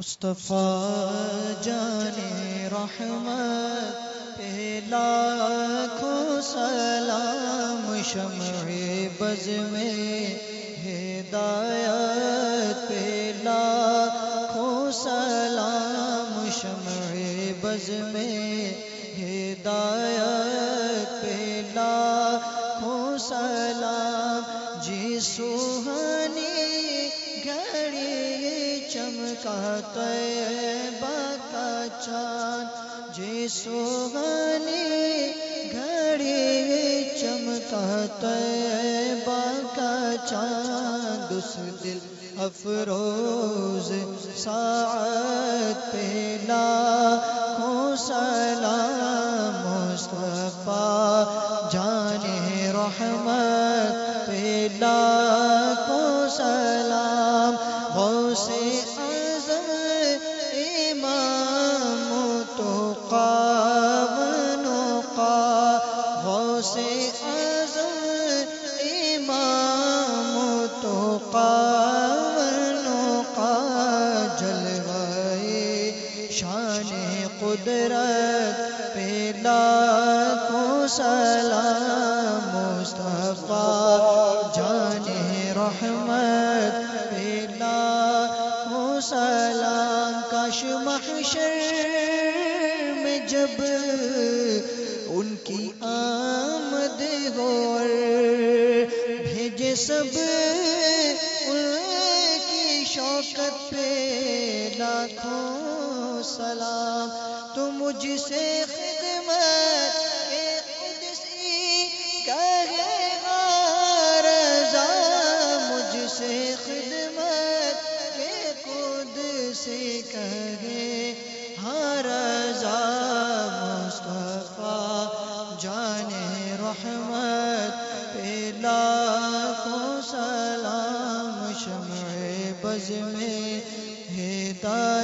مصطفیٰ جان رحمت پہ لاکھوں سلام، شمع بز میں ہدایت پہ لاکھوں سلام، شمع بز میں ہدایت پہ لاکھوں سلام، جی سوہنی گھڑی چمکا طیبہ کا چاند، جی سوہنی گھڑی چمکا طیبہ کا چاند، اس دل افروز ساعت پہ لاکھوں سلام، مصطفیٰ جان رحمت پہ لاکھوں سلام، غوث اعظم امام تقی ونقی، غوث اعظم امام تقی ونقی، جلوۂ شان قدرت پہ لاکھوں سلام، مصطفیٰ جان رحمت پہ لاکھوں سلام، کاش محشر میں جب ان کی آمد ہو اور بھیجے سب ان کی شوکت پہ لاکھوں سلام، تو مجھ سے خدمت کے قدسی کہے رضا، مجھ سے خدمت کے قدسی کہے رضا، مصطفیٰ جان رحمت پہ لاکھوں سلام، شمع بز میں ہدایت